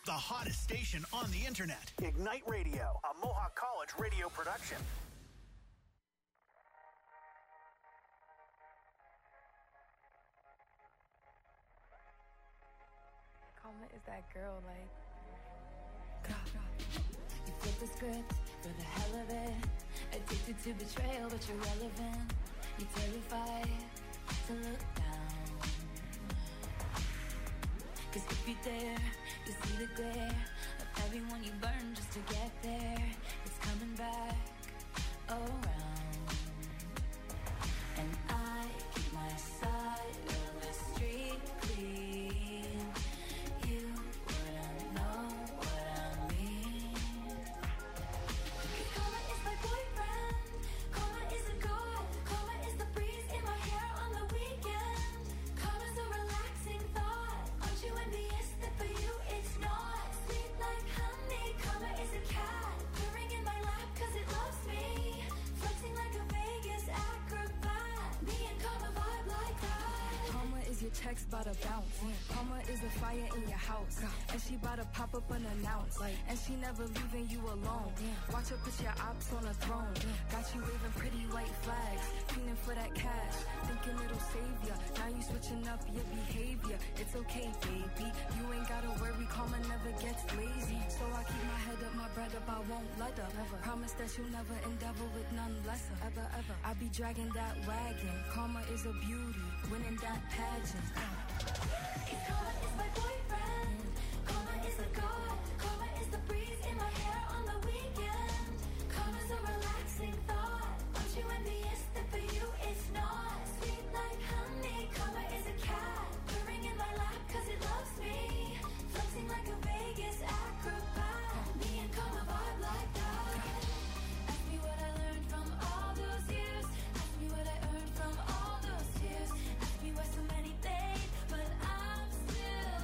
the hottest station on the internet. Ignite Radio, a Mohawk College radio production. Karma is that girl, like... You flip the script for the hell of it. Addicted to betrayal, but you're relevant. You're terrified to look down. Cause if you dare, you see the glare of everyone you burn just to get there. It's coming back around. And I keep my side of the street clean. You wouldn't know what I mean. Karma is my boyfriend. Karma is a god. Karma is the breeze in my hair on the weekend. Karma's a relaxing thought. Aren't you envious that for you it's not? Sweet like honey. Karma is a cat purring in my lap cause it loves me. Flexing like a Vegas acrobat. Me and Karma vibe like that. Karma is your text bout to bounce. Karma is a fire in your house. And she bout to pop up unannounced. And she never leaving you alone. Watch her put your ops on a throne. Got you waving pretty white flags. Feeling for that cash. Thinking it'll save ya. Now you switching up your behavior. It's okay, baby. You ain't gotta worry. Karma never gets lazy. So I keep my head up, my bread up. I won't let her. Never. Promise that you'll never endeavor with none lesser. Ever, ever. I be dragging that wagon. Karma is a beauty. Winning that pageant. Karma is my boyfriend. Karma is a god. Karma is the breeze in my hair on the weekend. Karma's a relaxing thought. Aren't you envious that for you it's not? Sweet like honey. Karma is a cat purring in my lap cause it loves me. Flexing like a Vegas acrobat. Me and Karma vibe like that. Ask me what I learned from all those years. Ask me what I earned from all those tears. Ask me why so many days, but I'm still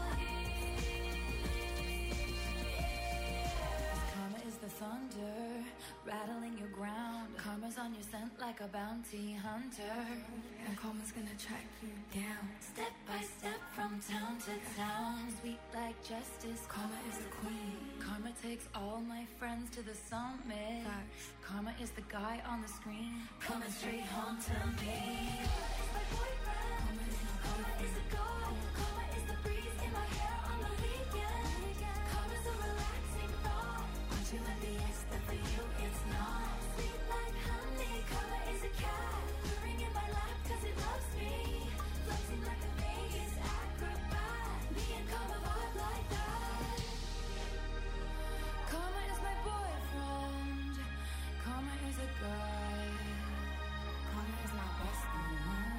here. Karma is the thunder rattling your ground. Karma's on your scent like a bounty hunter. And karma's gonna track you down. Step by step from town to town. Sweet like justice. Karma is the queen. Karma takes all my friends to the summit. Facts. Karma is the guy on the screen coming straight home to me. Karma is my boyfriend. Karma is my Karma is a god. Karma is the breeze in my hair on the weekend. Karma's a relaxing thought. Aren't you envious that for you it's not? Sweet like honey. Karma is a cat purring in my lap cause it loves me. Flexing like a Vegas acrobat. Me and Karma vibe like that. Karma is my boyfriend. Karma is a guy. Karma is my bestie.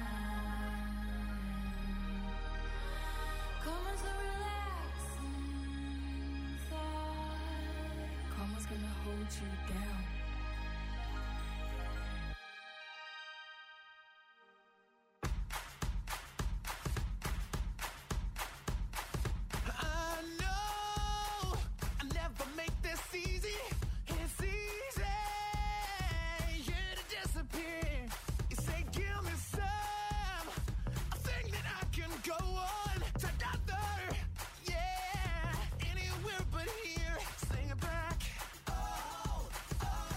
Karma's a relaxing thought. Karma's gonna hold you down. I know I never make this easy. It's easy, yeah, to disappear. You say, give me some, a thing that I can go on to another, yeah, anywhere but here. Sing it back. Oh, oh,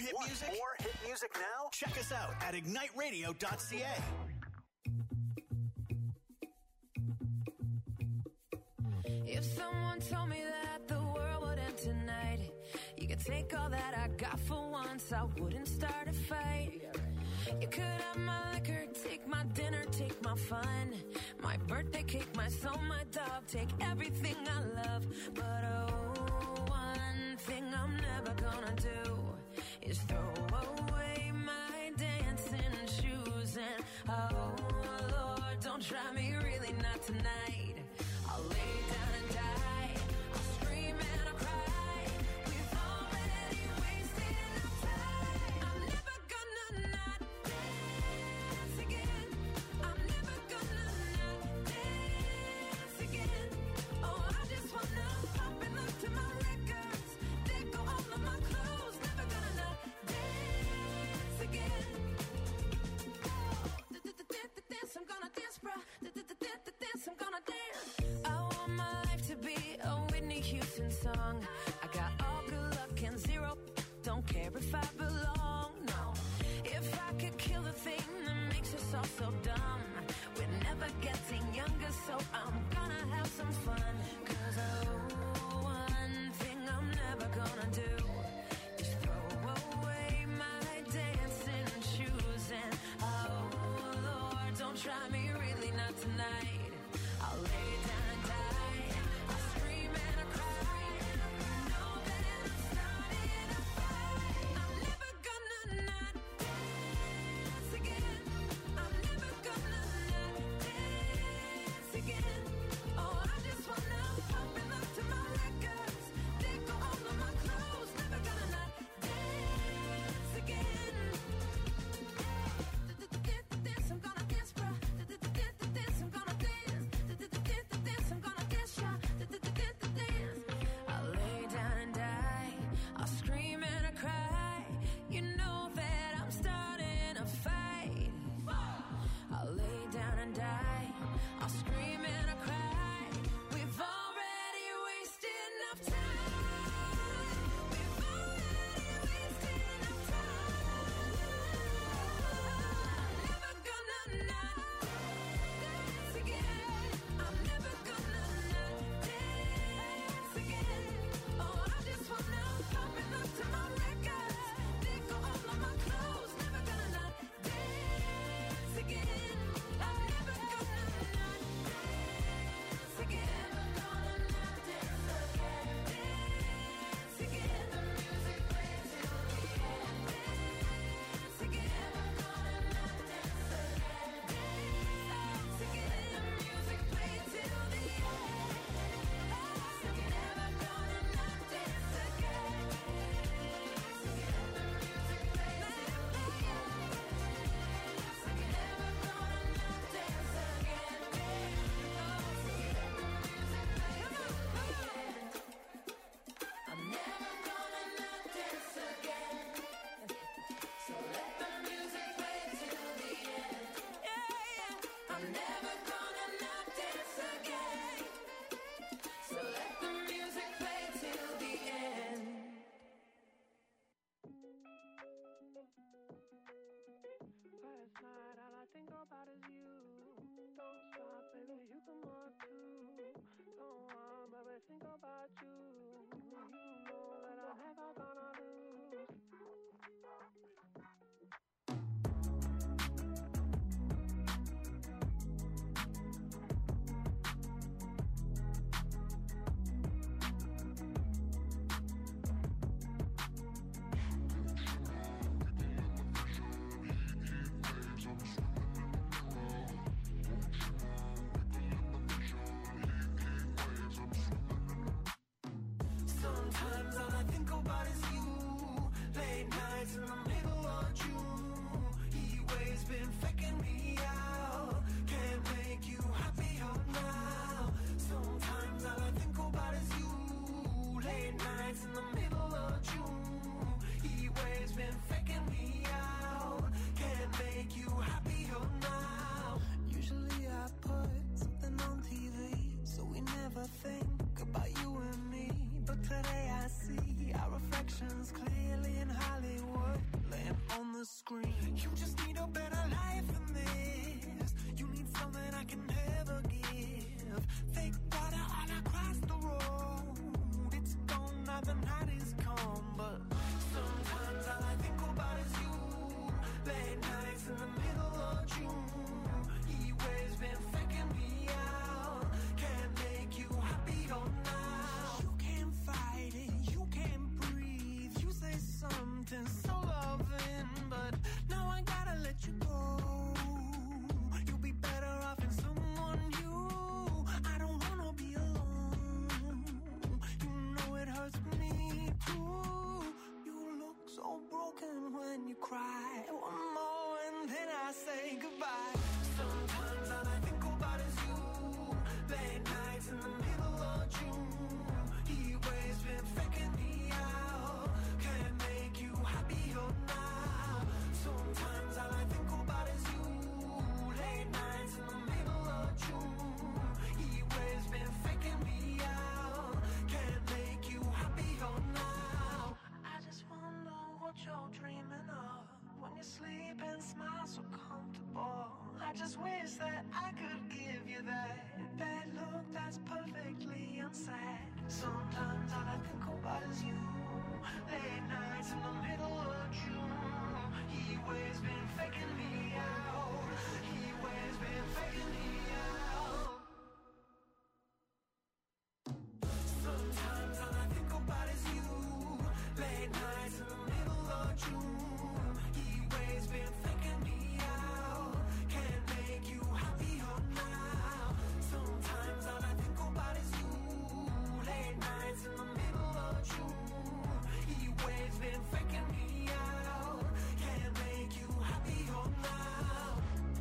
hit music? More hit music now? Check us out at igniteradio.ca. If someone told me that the world would end tonight, you could take all that I got for once, I wouldn't start a fight. You could have my liquor, take my dinner, take my fun, my birthday cake, my soul, my dog, take everything I love. But oh, one thing I'm never gonna do is throw away my dancing shoes. And oh Lord, don't try me, really not tonight. I'll lay down and die, I'll scream and I'll cry. We've already wasted enough time. I'm never gonna not dance again. I'm never gonna not dance again. Oh, I just wanna pop and look to my records, let go all of my clothes. Never gonna not dance again. Oh, dance, I'm gonna dance, bro. Dance, I'm gonna dance. I want my life to be a Whitney Houston song. I got all good luck and zero, don't care if I belong, no. If I could kill the thing that makes us all so dumb, we're never getting younger, so I'm gonna have some fun. Cause oh, one thing I'm never gonna do is throw away my dancing shoes. And oh Lord, don't try me, really not tonight. I'll lay down and die, I'll scream and I'll cry. You know that I'm starting a fight. I'm never gonna not dance again. I'm never gonna not dance again. cry. One more and then I say goodbye. Sometimes all I think about is you. Late nights in the middle of June. He always been faking me out. Can't make you happier now. Sometimes all I think about is you. Late nights in the middle of June. He always been faking me out. Can't make you happier now. I just wonder what you're dreaming of when you sleep and smile so comfortable. I just wish that I could give you that look that's perfectly unsaid. Sometimes all I think about is you. Late nights in the middle of June. He always been faking me out. He always been faking me out. Sometimes all I think about is you. Late nights in the middle of June. He always been faking me out. Can't make you happier now. Sometimes all I think about is you. Late nights in the middle of June. He always been faking me out. Can't make you happier now.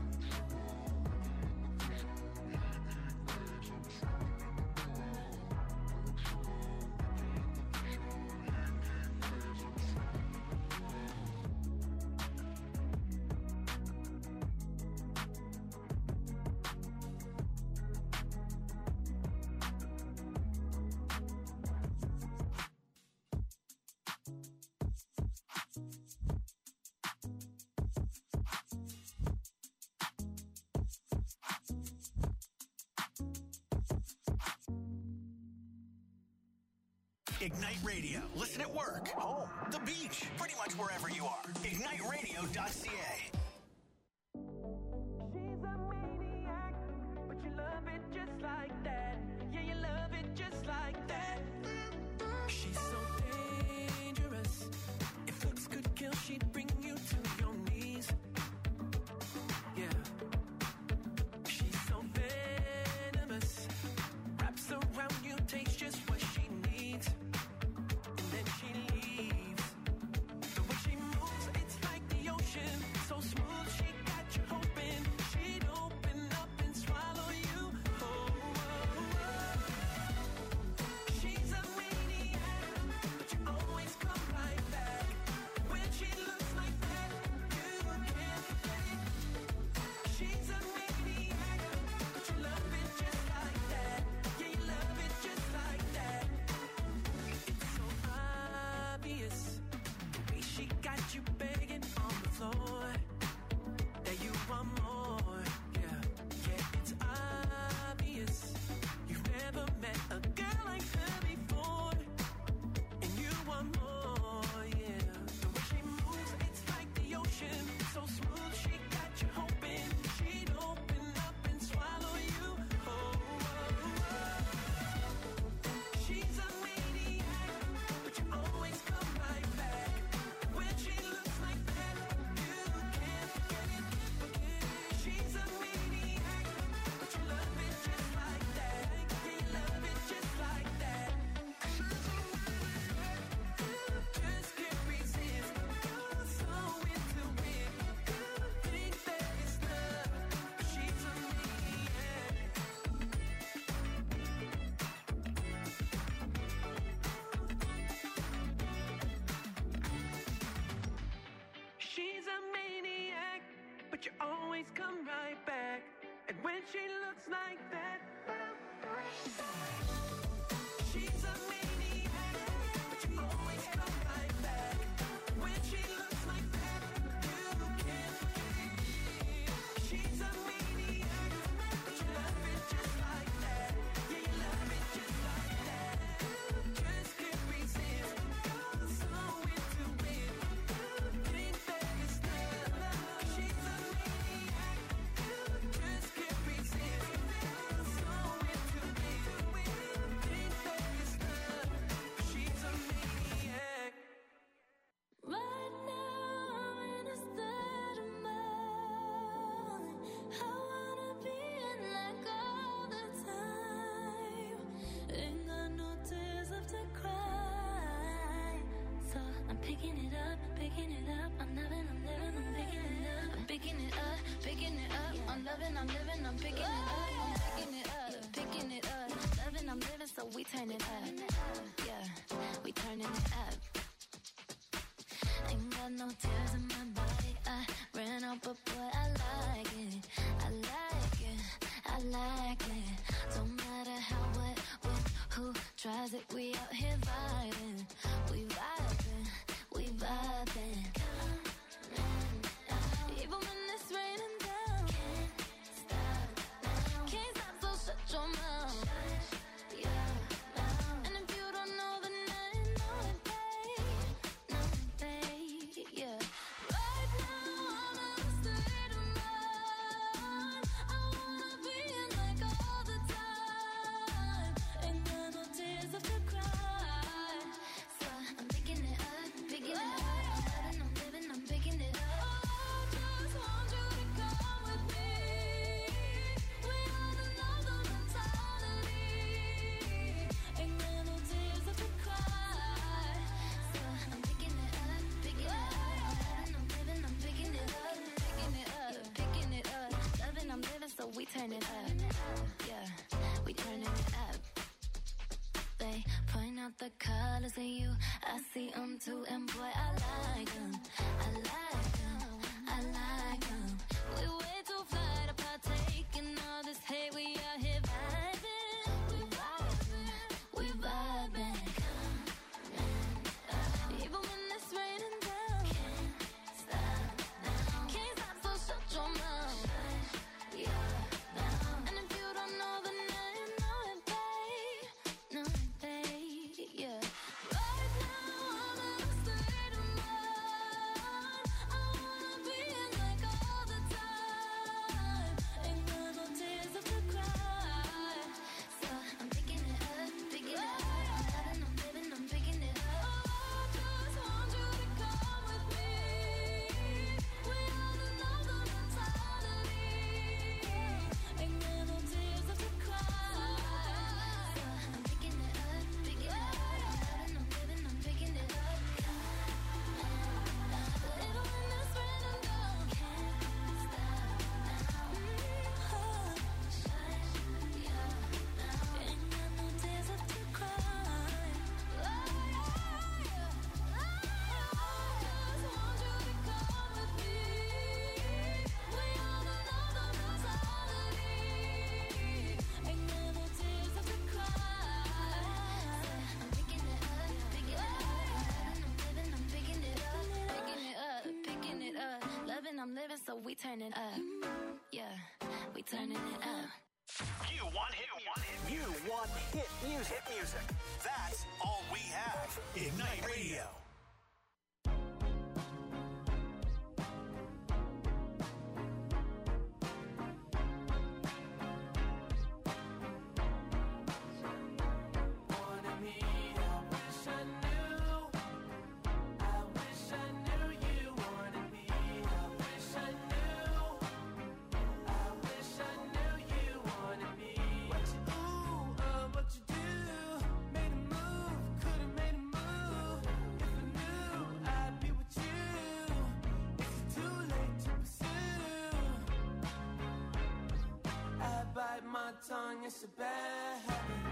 Ignite Radio. Listen at work, home, the beach, pretty much wherever you are. IgniteRadio.ca. She's a maniac, but you love it just like that. Yeah, you love it just like that. She's so dangerous. If looks could kill, she'd bring you to your knees. Yeah. She's so venomous. Wraps around you, takes just what she needs. And then she leaves. The way she moves, it's like the ocean. So smooth, she got you hoping she'd open up and swallow you. Oh, oh, oh. She's a maniac, but you always come right back. When she looks like that, you can't get it. She's a maniac, but you love it just like that. Yeah, you love it just like that. It's so obvious, the way she got you begging on the floor, that you want more. Yeah, yeah, it's obvious. You've never met a girl like her before, and you want more. Yeah, the way she moves, it's like the ocean. So smooth, she got you hoping she'd open up and swallow you. Oh, oh, oh. She's a maniac, but you always come right back. When she looks like that, you can't get it. She's a maniac, but you love it just like that. Yeah, you love it just like that. Just can't resist. You're so into it. You think that it's love, but she's a maniac. She's a maniac, but you always come right back. And when she looks like that, she's a maniac, but you always come right back. When she looks like that, you can't get it. She's a maniac, but you love it just like that. Yeah, you love it just like that. Just can't resist. You're so into it. You think that it's love. She's a maniac. Just can't resist. You're so picking it up, picking it up. I'm loving, I'm living, I'm picking it up. I'm picking it up, picking it up. I'm loving, I'm living, I'm picking it up. I'm picking it up, picking it up. Loving, I'm living, so we turn it up. Yeah, we turning it up. Ain't got no tears in my body. I ran out, but boy, I like it. I like it, I like it. Don't matter how, what, when, who tries it. We out here vibing. We vibing, we vibing. Even when it's raining down, can't stop, so shut your mouth. And if you don't know, then I know it, babe. Yeah. Right now, I'm in a state of mind. I wanna be in like all the time. Ain't got no tears left to cry. So I'm picking it up, picking it up. I'm living, I'm picking it up. I just want you to come with me. We are another mentality. Ain't got no tears left to cry. So I'm picking it up, picking it up. I'm living, I'm picking it up, picking it up, picking it up. Loving, I'm living, so we turn it up. Yeah, we turning it up. They point out the colors in you. I see them too, and boy, I like them. I like them. I like them. We way too fly to partake in all this hate. We out here vibing. We vibing. We vibing. Even when it's raining down, can't stop, so shut your mouth. And if you don't know, then I know it, babe. Know it, babe. Yeah. Right now, I'm in a state of mind. I wanna be in like all the time. Ain't got no tears left to cry. So I'm picking it up, picking it up. I'm living, I'm picking it up. I just want you to come with me. We are another mentality. Ain't got no tears left to cry. So I'm picking it up, picking it up. I'm living, I'm picking it up. Even when it's raining down, can't stop. Ain't got no tears left to cry. I just want you to come with me. We are another mentality. Ain't got no tears left to cry. I'm picking it up, picking it up. I'm living, I'm picking it up, picking it up, picking it up. Loving, I'm living, so we turn it up. Yeah, we turning it up. You want hit music. You want hit music. Hit music. That's all we have. Ignite Radio. Wanted me, I wish I knew. I wish I knew you wanted me. I wish I knew. I wish I knew you wanted me. What you what you do? Made a move, could've made a move. If I knew, I'd be with you. Is it too late to pursue? I bite my tongue, it's a bad habit.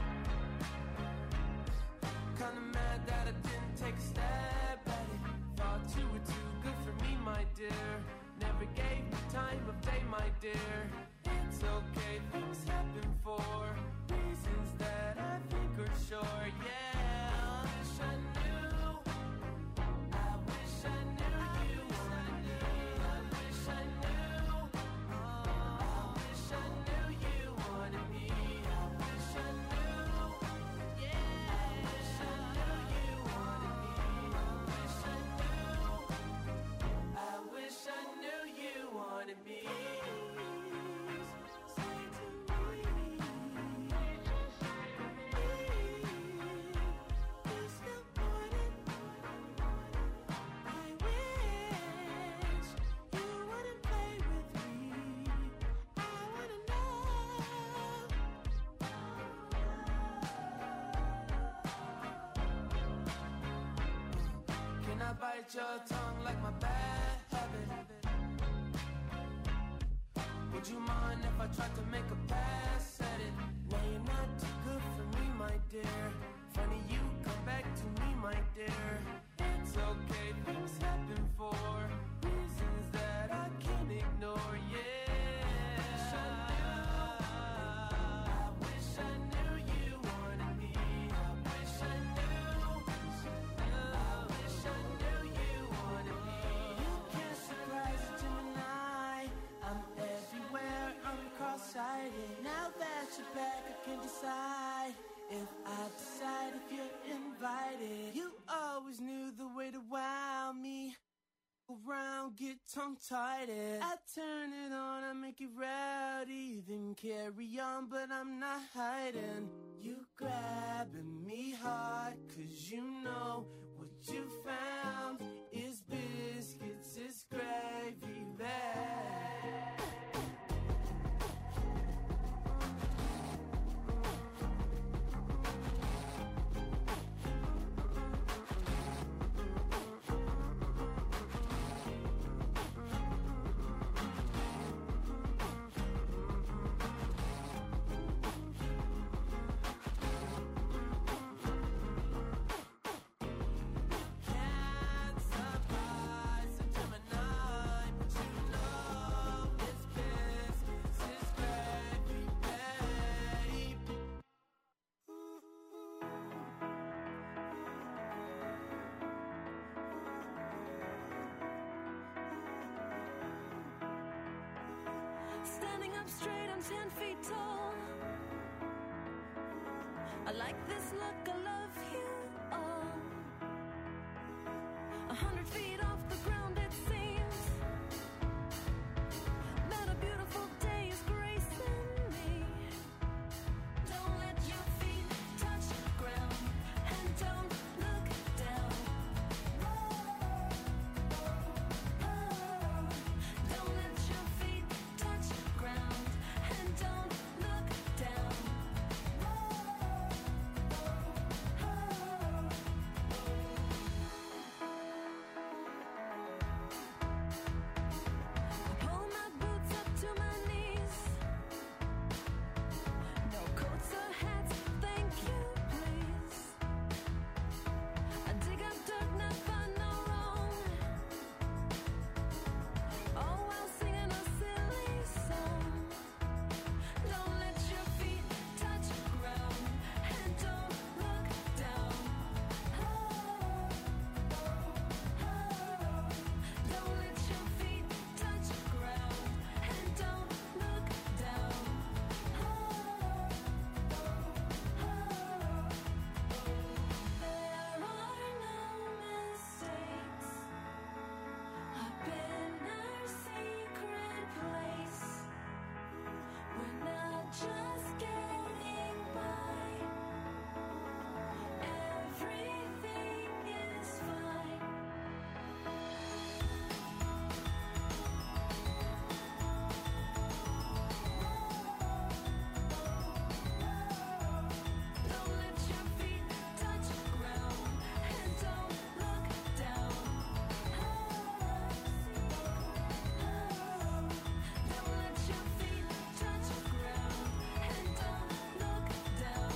Kinda mad that I didn't take a stab at it. Thought you were too good for me, my dear. Never gave me time of day, my dear. It's okay, things happen for reasons that I think are sure. Yeah, I wish I knew. I wish I knew you wanted me. I wish I knew. I wish I knew you wanted me. I wish I knew. Yeah, I wish I knew you wanted me. I wish I knew. I wish I knew you wanted me. Say to me. I bite your tongue like my bad habit? Would you mind if I tried to make a pass at it? Now you're not too good for me, my dear. Funny you come back to me, my dear. It's okay, things happen for reasons that I can't ignore, yeah. I wish I knew you wanted me. I wish I knew. I wish I knew you wanted me. You can't surprise a Gemini. I'm everywhere, I'm cross-sighted. Now that you're back, I can decide if I decide if you're invited. You always knew the way to wow me. Around, get tongue-tied. I turn it on, I make it rowdy. Then carry on, but I'm not hiding. You grabbing me hard, 'cause you know what you found is biscuits, is gravy bag. Standing up straight, I'm 10 feet tall. I like this look, I love you all. 100 feet off the ground, it seems that a beautiful day is gracing me. Don't let your feet touch the ground, and don't look down. Don't let your feet touch the ground, and don't look down. Pull my boots up to my knees. No coats or hats, thank you, please. I dig up dirt, not find no wrong. All while singing a silly song. Don't let your feet touch the ground, and don't look down. Don't let your feet touch the ground, and don't look down. There are no mistakes. I've been our secret place. We're not just getting by. Everything is fine. Don't let your feet touch the ground, and don't look down. Don't let your feet touch the ground, and don't look down.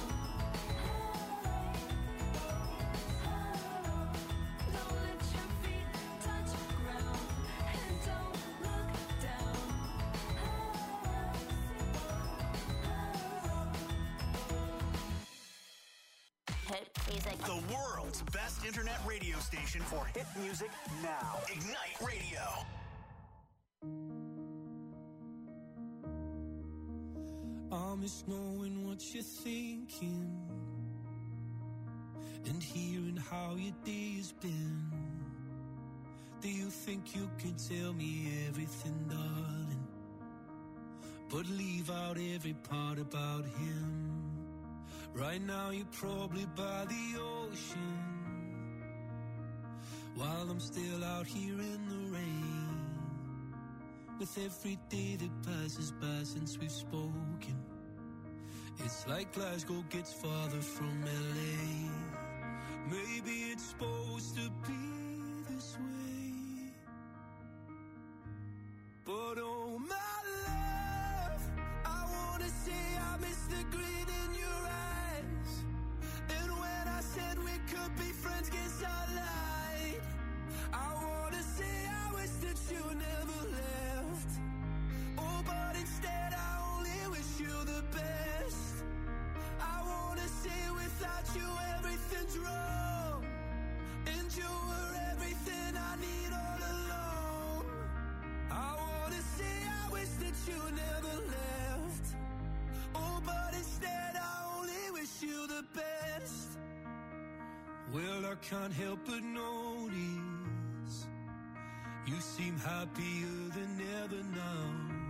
Don't let your feet touch the ground, and don't look down. Hit music. The world's best internet radio station for hit music now. Ignite Radio. I miss knowing what you're thinking and hearing how your day's been. Do you think you can tell me everything, darling, but leave out every part about him? Right now you're probably by the ocean, while I'm still out here in the rain. With every day that passes by since we've spoken, it's like Glasgow gets farther from LA. Maybe it's supposed to be this way. But oh my love, I wanna say I miss the grin in your eyes. And when I said we could be friends, guess I lied. I wanna say I wish that you never left. Oh, but instead I only wish you the best. I wanna say without you everything's wrong, and you were everything I need all along. I wanna say I wish that you never left. Oh, but instead I only wish you the best. Well, I can't help but notice you seem happier than ever now.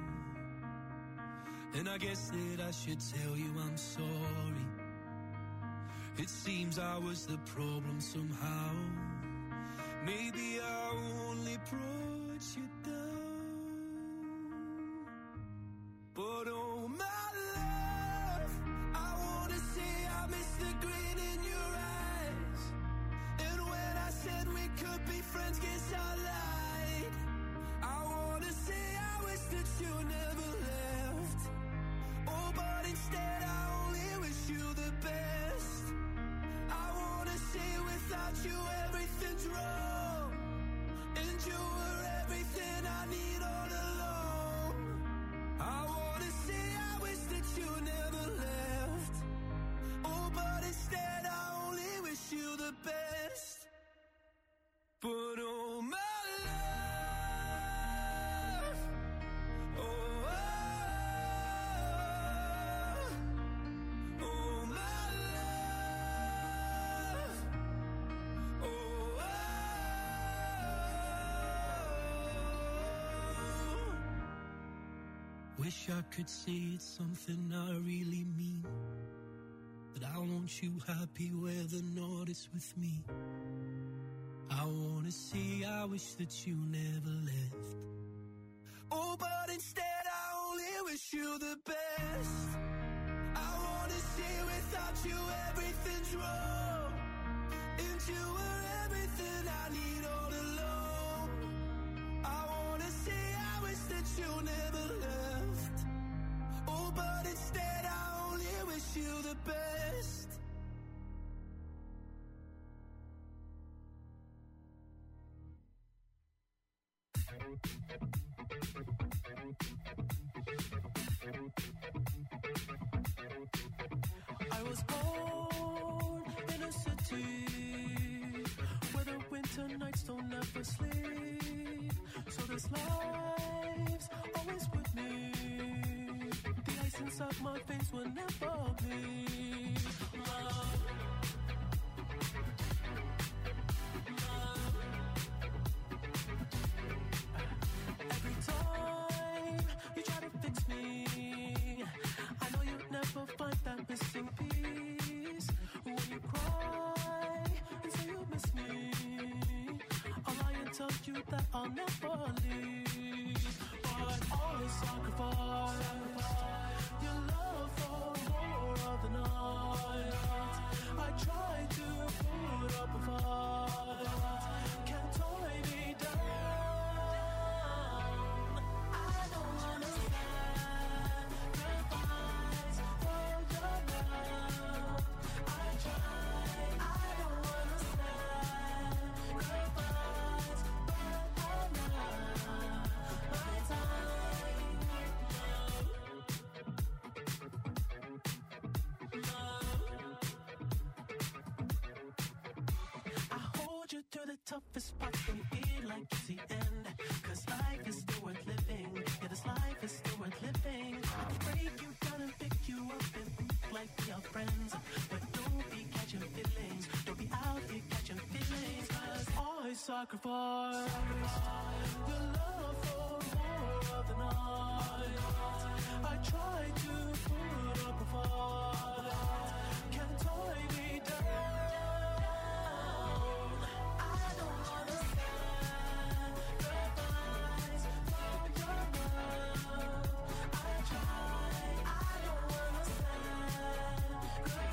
And I guess that I should tell you I'm sorry. It seems I was the problem somehow. Maybe I only brought you down. But oh my love, I wanna say I miss the grin in your eyes. And when I said we could be friends, guess I lied. I wanna say I wish that you never left. Oh, but instead I only wish you the best. I wanna say without you everything's wrong, and you were everything I need all along. I wanna say I wish that you never left. Oh, but instead I only wish you the best. But oh my love, oh, oh my love, oh, wish I could say it's something I really mean, but I want you happy where the north is with me. I wanna say I wish that you never left. Oh, but instead I only wish you the best. I wanna say without you everything's wrong, and you were everything I need all along. I wanna say I wish that you never left. Oh, but instead I only wish you the best. I was born in a city where the winter nights don't ever sleep. So this life's always with me. The ice inside my veins will never bleed. Love. Every time you try to fix me, I know you'll never find that missing piece. When you cry and say you miss me, I'll lie and tell you that I'll never leave. But always sacrifice your love for more of the night. I try to put up a fight, can't tie me down. I don't wanna sacrifice for your love. I try, I don't wanna sacrifice, but I'm not my time. I hold you through the toughest parts when you feel like it's the end. Cause life is still worth living. Yeah, this life is still worth living. I can break you down and pick you up and think like we are friends. But don't be catching feelings. Don't be out here catching feelings. Cause I sacrifice your love for more of the night. I try to put up a fight, can't tie me down. I don't wanna sacrifice for your love. I try, I don't wanna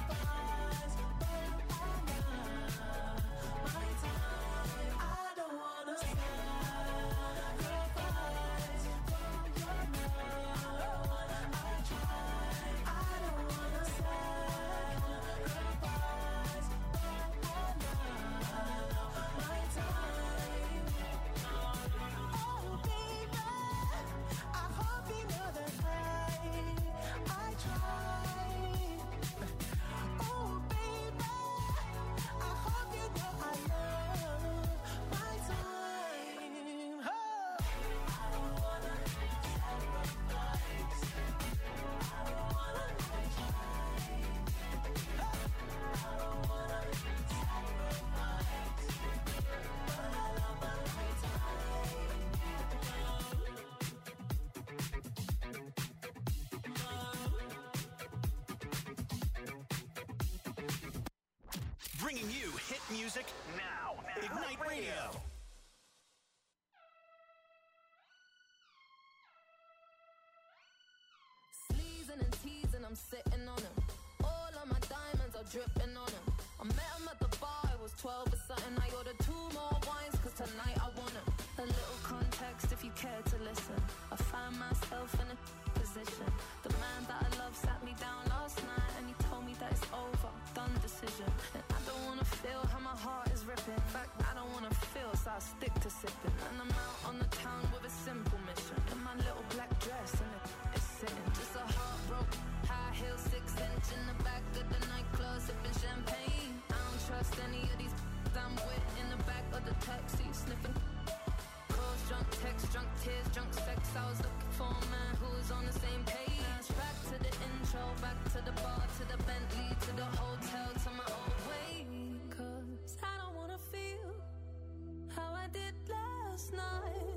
sacrifice, but I'm not my time. I don't wanna Bringing you hit music now. Ignite Radio. Sleazing and teasing, I'm sitting on him. All of my diamonds are dripping on him. I met him at the bar, I was 12 or something. I ordered 2 more wines, cause tonight I want him. A little context if you care to listen. I found myself in a position. The man that I love sat me down last night and he told me that it's over, done decision. And I don't wanna feel how my heart is ripping. In fact, I don't wanna feel, so I stick to sipping. And I'm out on the town with a simple mission. In my little black dress and it's sitting. Just a heartbroken, high heel, 6-inch in the back of the nightclub, sipping champagne. I don't trust any of these I'm with in the back of the taxi, sniffing. Calls, drunk texts, drunk tears, drunk sex. I was looking for a man who was on the same page. Back to the intro, back to the bar, to the Bentley, to the hotel, to my old way. Cause I don't wanna feel how I did last night.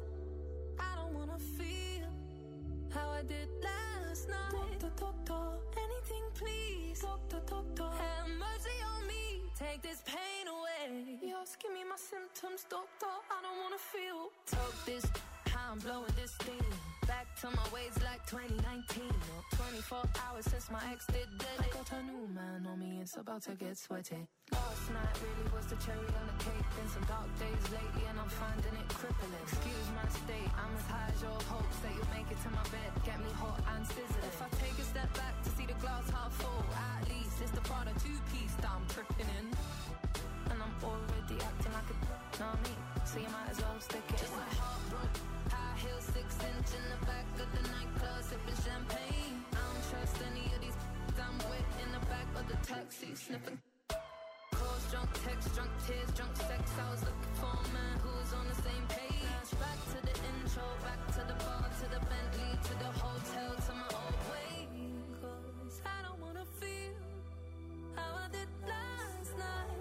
I don't wanna feel how I did last night. Doctor, anything please. Doctor, have mercy on me. Take this pain away. You're asking me my symptoms, doctor. I don't wanna feel. Talk this, how I'm blowing this steam. Back to my ways like 2019. 24 hours since my ex did dead. I got a new man on me, it's about to get sweaty. Last night really was the cherry on the cake. Been some dark days lately and I'm finding it crippling. Excuse my state, I'm as high as your hopes that you'll make it to my bed. Get me hot and sizzling. If I take a step back to see the glass half full, at least it's the Prada 2-piece that I'm tripping in. And I'm already acting like a know me, so you might as well stick it. Just a heartbroken, high heel, 6-inch in the back of the nightclub, sipping champagne. I don't trust any of these I'm with in the back of the taxi, sniffing. Calls, drunk texts, drunk tears, drunk sex. I was looking for a man who was on the same page. Back to the intro, back to the bar, to the Bentley, to the hotel, to my old way. Cause I don't wanna feel how I did last night.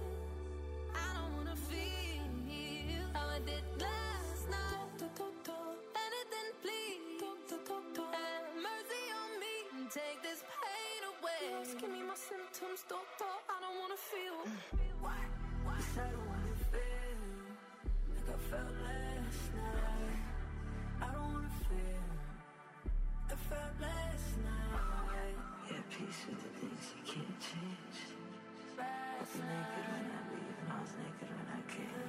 I don't wanna feel how I did last night. Anything please. Have mercy on me and take this pain away. You're asking me my symptoms, doctor. I don't wanna feel. What? Yes, I don't wanna feel like I felt last night. I don't wanna feel like I felt last night. Yeah, peace with the things you can't change. I was naked when I leave and I was naked when I came.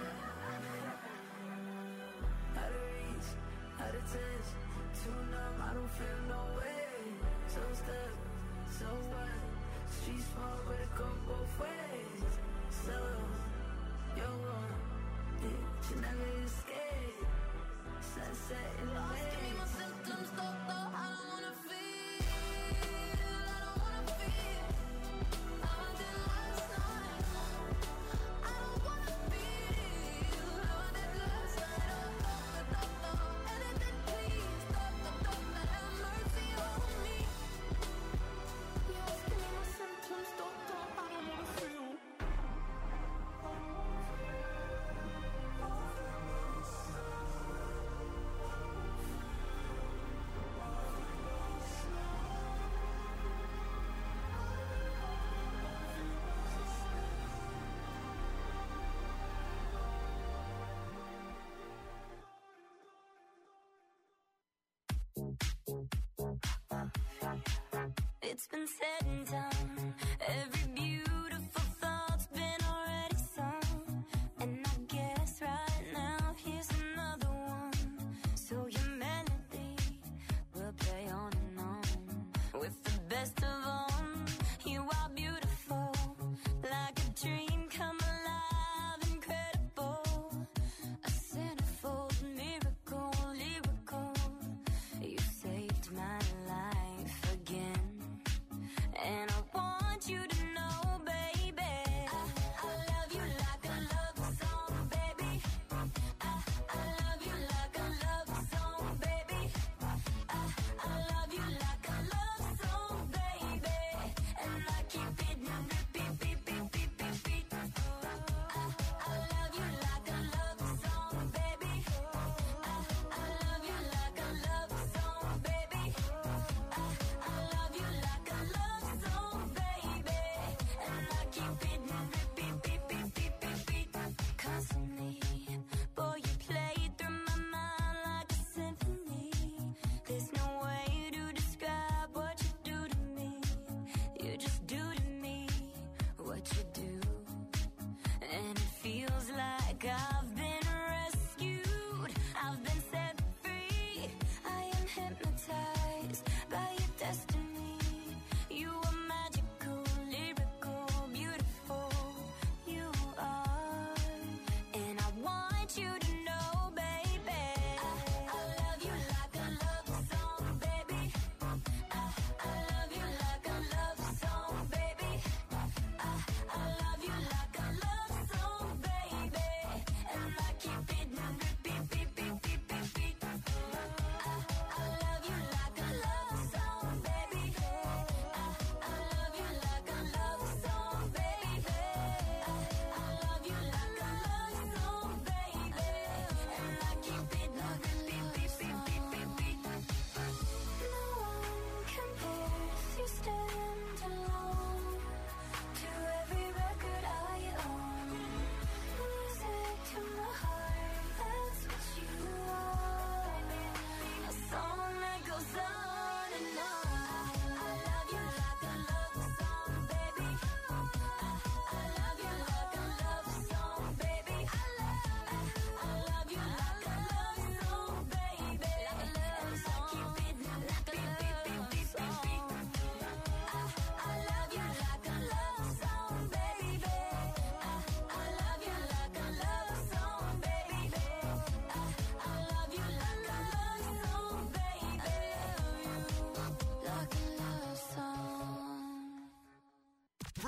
Out of reach, out of touch, too numb, I don't feel no way. So stuck, so what? Street small, but it go both ways. So, you're wrong, yeah, you never escape. Sunset in the way. Give me my symptoms, doctor, I don't wanna feel. I don't wanna feel how I did last night. I don't wanna feel how I did last night. Doctor, anything please. Doctor, have mercy on me. You're asking me my symptoms, doctor, I don't wanna feel. It's been said and done. Every beautiful thought's been already sung. And I guess right now here's another one. So your melody will play on and on. With the best of them, you are beautiful. Like a dream come alive, incredible. A centerfold miracle, lyrical. You saved my life again. And I want you to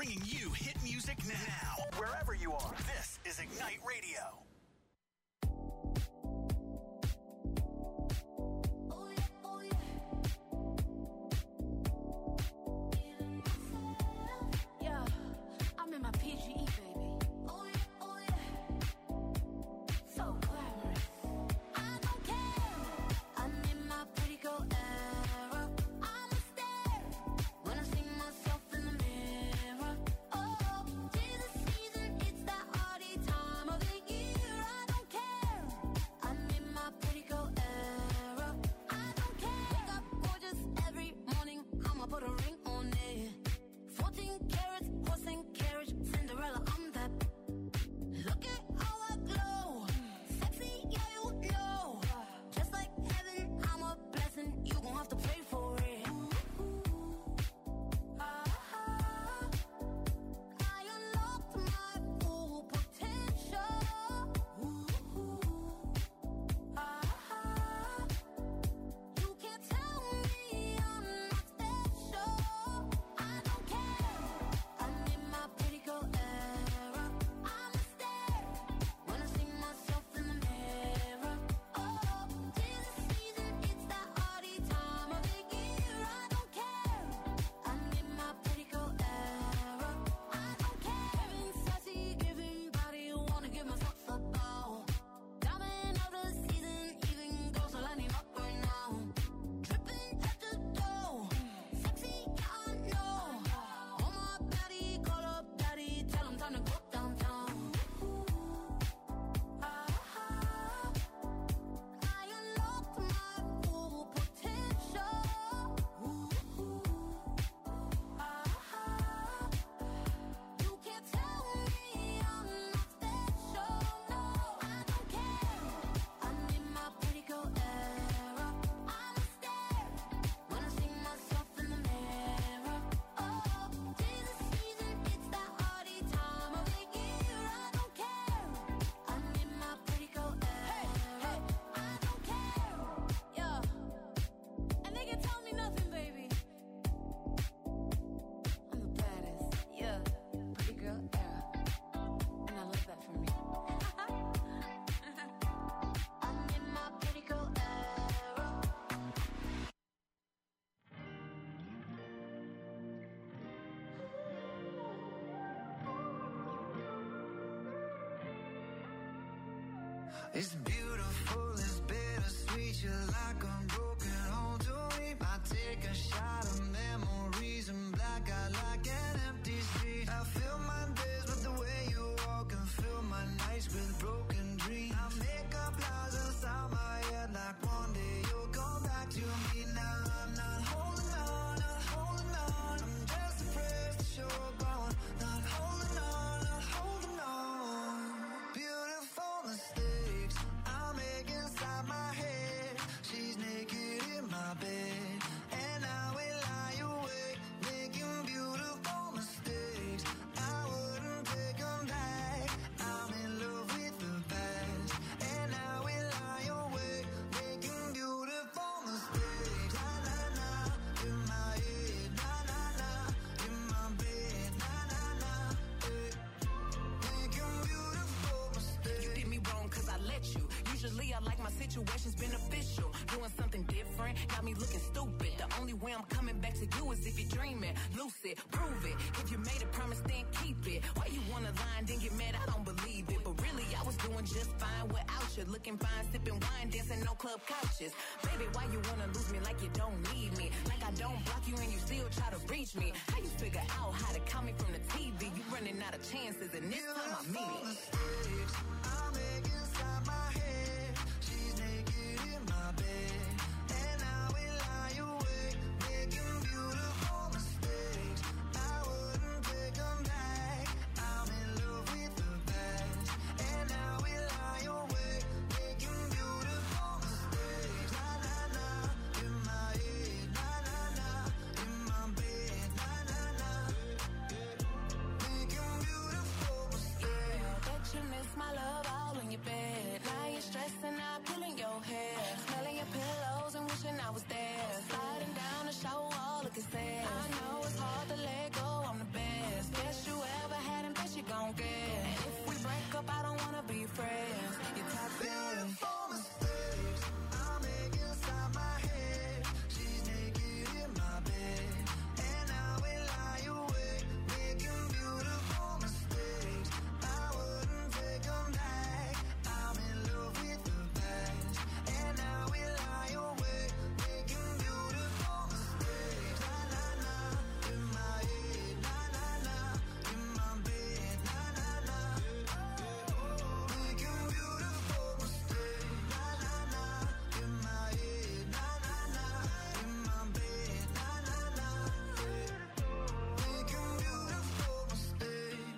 bringing you hit music now. Wherever you are, this is Ignite Radio. Yeah, I'm in my PGE, baby. So glamorous. I don't care. I'm in my pretty girl era. I'm a stare when I see myself in the mirror. Oh, 'tis the season, it's that hardy time of the year. I don't care. I'm in my pretty girl era. I don't care. Wake up gorgeous every morning. I'ma put a ring on it. 14 carats, horse and carriage, Cinderella. I'm that. Look at how I glow. Sexy, yeah, you know. Just like heaven, I'm a blessing. You gon' have to pray for it. I unlocked my full potential. You can't tell me I'm not special. I don't care. I'm in my pretty girl era. I'm a stare when I see myself in the mirror. Oh, 'tis the season, it's that hardy time of the year. I don't care. I'm in my pretty girl era. I don't care. Giving sassy, giving body, wanna give myself a bow. Diamond of the season, even goes so lining up right now. Dripping at the dough, sexy, yeah, I know. On my body, call up daddy, tell him time to go downtown. I unlocked my full potential. You can't tell me I'm not special. No, I don't care. I'm in my pretty girl era. I'm a stare when I see myself in the mirror. Oh, 'tis the season, it's that hardy time of the year. I don't care. I'm in my pretty girl era. I don't care. Yeah. And they can tell me nothing, baby. I'm the baddest. Yeah. Pretty girl era. And I love that for me. I'm in my pretty girl era. It's beautiful, it's bittersweet. You're like a broken home to me. I take a shot of memories and black out like an empty street. I fill my days with the way you walk and fill my nights with broken dreams. I make up lies inside my head like one day you'll come back to me. Now I'm not holding on, not holding on. I'm just afraid that you're gone. Not holding on, not holding on. Beautiful mistakes I make inside my head. She's naked in my bed, and I will lie awake, making beautiful mistakes. I wouldn't take them back. I'm in love with the past, and I will lie awake, making beautiful mistakes. Na na na, in my head, na na na, in my bed, na na na, making beautiful mistakes. You did me wrong cause I let you. Usually I like my situations beneficial. Doing something different, got me looking stupid. The only way I'm coming back to you is if you're dreaming. Lucid, prove it. If you made a promise, then keep it. Why you wanna lie and then get mad? I don't believe it. But really, I was doing just fine without you. Looking fine, sipping wine, dancing no club couches. Baby, why you wanna lose me like you don't need me? Like I don't block you and you still try to reach me. How you figure out how to call me from the TV? You running out of chances and this time I mean it. Mistakes I make inside my head. She's naked in my bed, and I will lie awake, making beautiful mistakes. I wouldn't take them back. I'm in love with the past, and I will lie awake, making beautiful mistakes. Na na na, in my head, na na na, in my bed, na na na, making beautiful mistakes. That gon' get. If we break up, I don't wanna be friends. You're top Beautiful mistakes I make inside my head. She's naked in my bed, and I will lie awake, making beautiful mistakes. I wouldn't take them back. I'm in love with the past, and I will lie awake, making beautiful mistakes. Na na na, in my head. Na na na, in my bed. Na na na, making beautiful mistakes. Na na na, in my head. Na na na, in my bed. Na na na, making beautiful mistakes.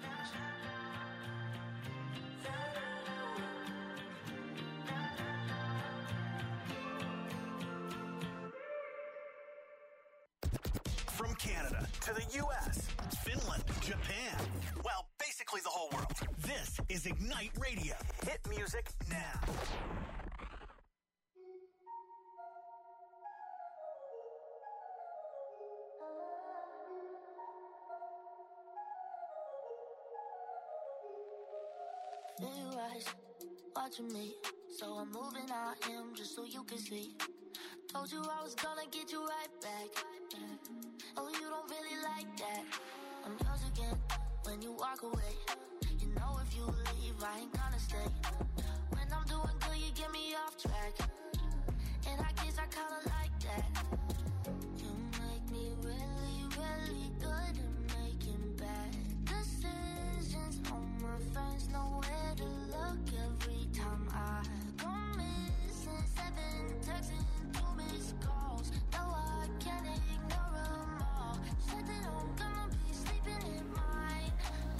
From Canada to the U.S., Finland, Japan. Well, basically the whole world. This is Ignite Radio. Hit music now. Feel your eyes watching me, so I'm moving out him just so you can see. Told you I was gonna get you right back. Oh, you don't really like that. I'm yours again when you walk away. You know if you leave, I ain't gonna stay. When I'm doing good, you get me off track, and I guess I kinda like that. You make me really, really good at making bad decisions. All my friends know where to look every time I go missing. 7 texts and 2 missed calls. No, I can't ignore them all. Said that I'm gonna be sleeping in mine.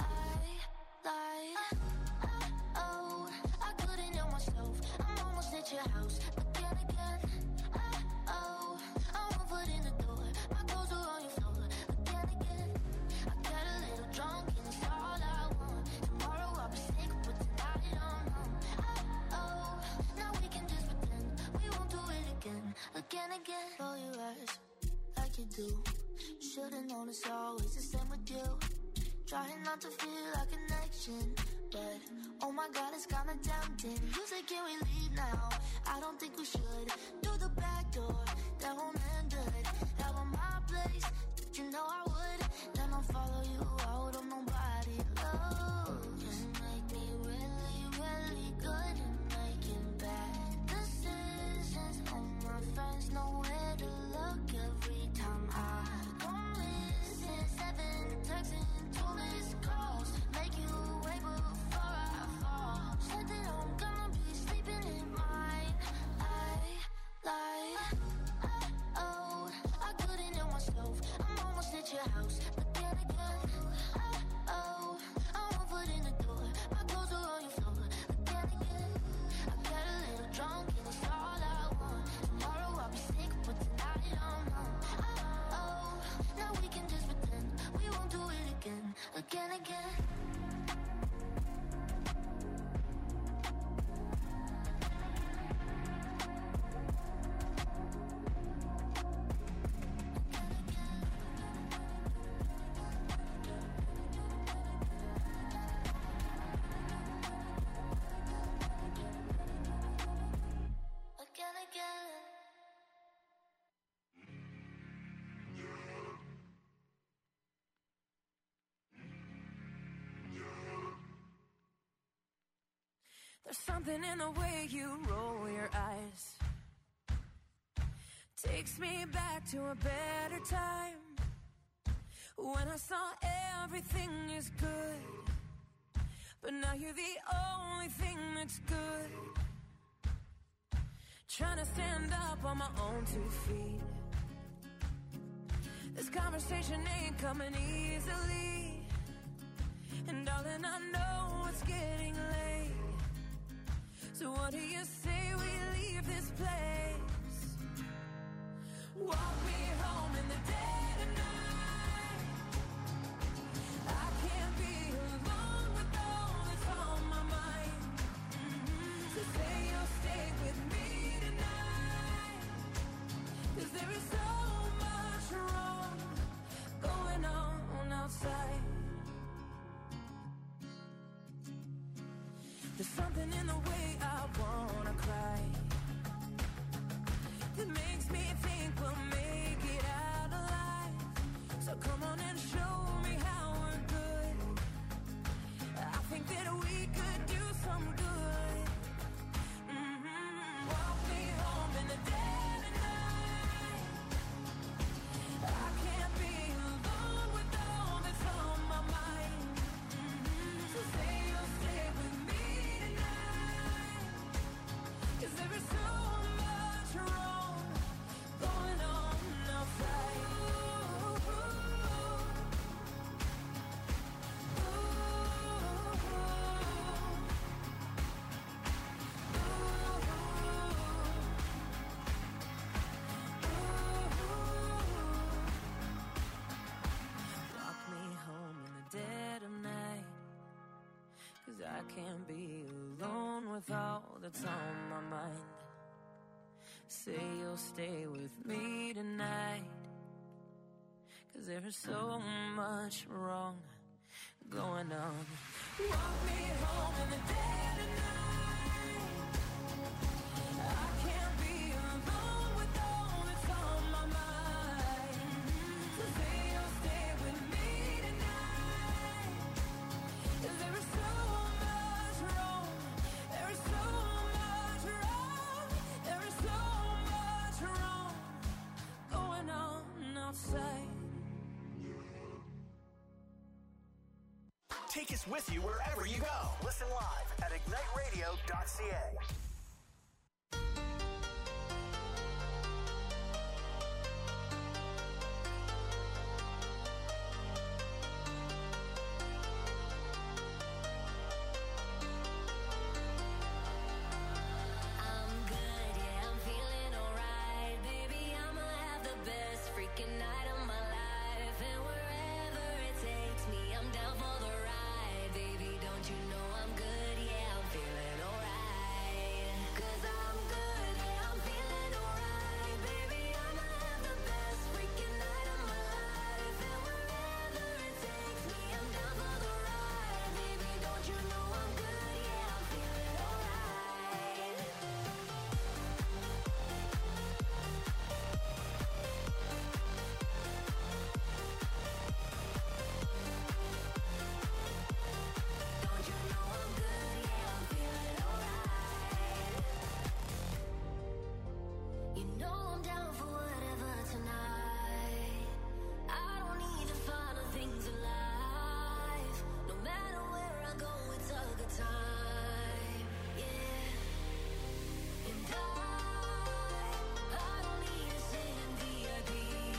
I lied. Oh, I couldn't help myself. I'm almost at your house again. Oh, I'm one foot in the door. My clothes are on your floor again. I got a little drunk and it's all I want. Tomorrow I'll be sick, but tonight I'm home. Oh, now we can just pretend we won't do it again. Roll your eyes like you do. Should've known it's always the same with you. Trying not to feel a connection, but oh my God, it's kinda tempting. You say, can we leave now? I don't think we should. Through the back door, that won't end good. Have on my place, you know I would. Then I'll follow you out of nobody. Oh, you make me really, really good at making bad decisions. All my friends know where to look every time I go missing. 7 texts and 2 missed calls. Make you wait before I fall. Said that I'm gonna be sleeping in mine. I lied. Oh, I couldn't help myself. I'm almost at your house again. Oh, I'm one foot in the door. My clothes are on your floor again. I got a little drunk and it's all I want. Tomorrow I'll be sick, but tonight I'm home. Oh, now we can just pretend we won't do it again. There's something in the way you roll your eyes. Takes me back to a better time, when I saw everything is good. But now you're the only thing that's good. Trying to stand up on my own 2 feet. This conversation ain't coming easily, and darling, I know it's getting late. So what do you say we leave this place? Walk me home in the dead of night. I can't be alone with all that's on my mind. So say you'll stay with me tonight, 'cause there is so much wrong going on outside. There's something in the way I wanna cry that makes me think we'll make it out alive. So come on and show me how we're good. I think that we could do some good. Walk me home in the dead of night. I can't be alone with all that's on my mind. So say you'll stay with me tonight. 'Cause there is so much wrong going on outside. Walk me home in the dead of night. 'Cause I can't be alone with all that's on my mind. Say you'll stay with me tonight. 'Cause there is so much wrong going on. Walk me home in the dead of night. I can't be alone with all that's on my mind. So say you'll stay with me tonight. 'Cause there is so much wrong. There is so much wrong. There is so much wrong going on outside. Take us with you wherever you go. Listen live at igniteradio.ca. I'm good, yeah, I'm feeling alright. Baby, I'ma have the best freaking night of my life. And wherever it takes me, I'm down for the ride. Baby, don't you know I'm good, yeah, I'm feeling alright. 'Cause I'm good, yeah, I'm feeling alright. Baby, I'ma have the best freaking night of my life. And wherever it takes me, I'm down for the ride. Baby, don't you know I'm good, yeah, I'm feeling alright. Don't you know I'm good, yeah, I'm feeling alright. You know I'm down for whatever tonight. I don't need to follow things alive. No matter where I go, it's a good time. Yeah. And I don't need to sit in VIP.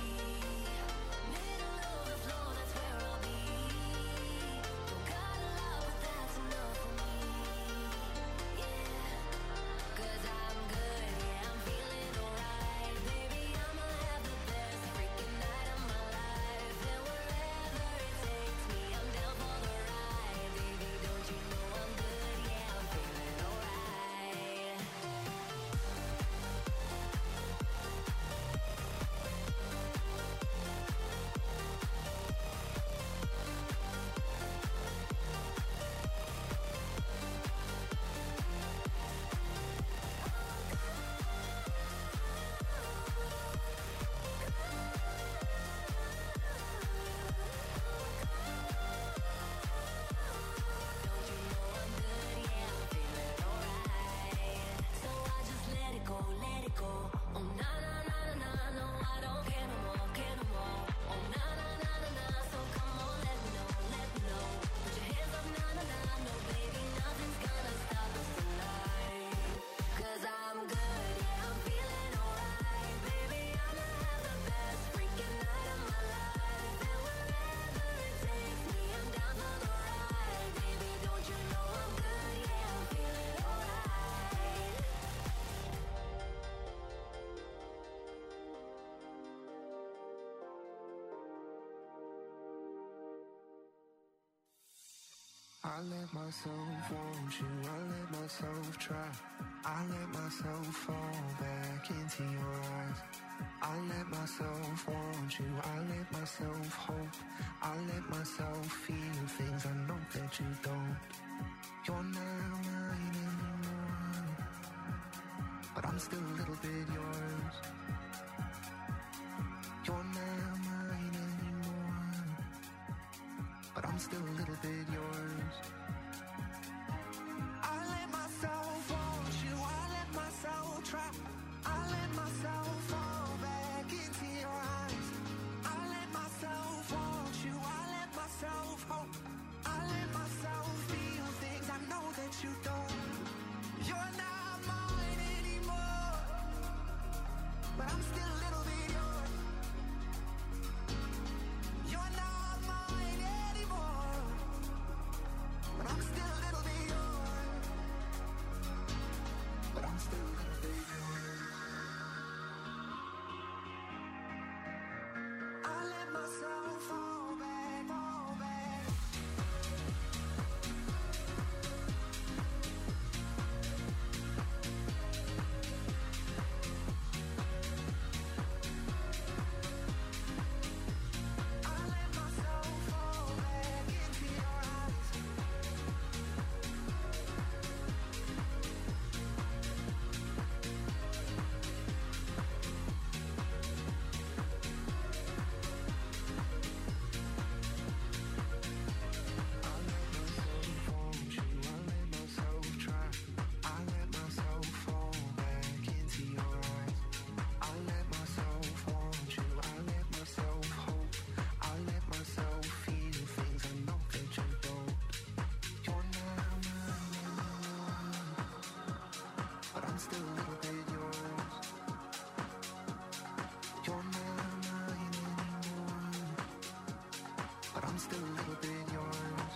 Middle of the floor, that's where I'll be. Don't got a lot, but that's enough for me. Yeah. 'Cause I'm good, yeah, I'm feeling alright. Baby, I'ma have the best freaking night of my life. And wherever it takes me, I'm down for the ride. Baby, don't you know I'm good, yeah, I'm feeling alright. Don't you know I'm good, yeah, I'm feeling alright. So I just let it go, let it go. Oh na na na na na, no, I don't care no more, care no more. Oh na na na na na, so come on, let me know, let me know. Put your hands up, na na na, no baby, nothing's gonna stop us tonight. 'Cause I'm good, yeah, I'm feeling alright. Baby, I'ma have the best freaking night of my life. And wherever it takes me, I'm down for the ride. Baby, don't you know I'm good, yeah, I'm feeling alright. I let myself want you, I let myself try. I let myself fall back into your eyes. I let myself want you, I let myself hope. I let myself feel things I know that you don't. You're now my I'm still a little bit yours. You're not mine anymore, but I'm still a little bit yours. I let myself want you, I let myself try, I let myself fall back into your eyes. I let myself want you, I let myself hope, I let myself feel things I know that you don't. You're not mine anymore, but I'm still a little bit yours. You're not mine anymore, but I'm still a little bit yours. But I'm still a little bit yours. I let myself fall back, fall back. I let myself fall back into your eyes. I let myself want you, I let myself try, I let myself fall back into your eyes. I let myself want you, I let myself hope, I let myself feel things I know that you don't. You're not mine anymore, but I'm still a little bit yours. You're not mine anymore, but I'm still a little bit yours.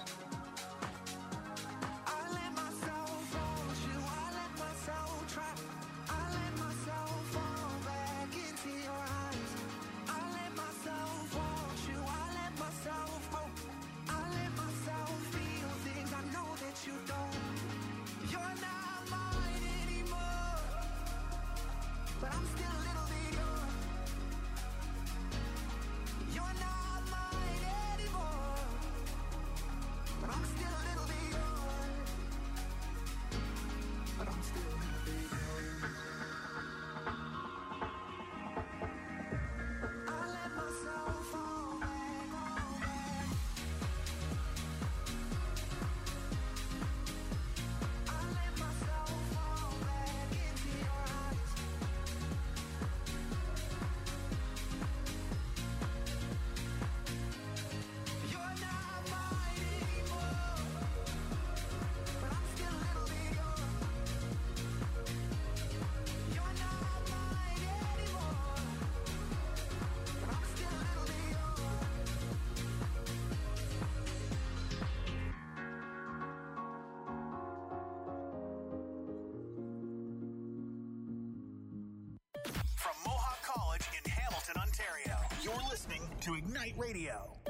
I let myself want you, I let myself try, I let myself fall back into your eyes. I let myself want you, I let myself hope, I let myself feel things I know that you don't. You're not mine anymore, but I'm still a little bit yours. You're not mine anymore, but I'm still a little bit yours. But I'm still a little bit yours. I let myself fall back, fall back. I let myself fall back into your eyes. You're not mine anymore, but I'm still a little bit yours. You're not mine anymore, but I'm still a little bit yours. From Mohawk College in Hamilton, Ontario, you're listening to Ignite Radio.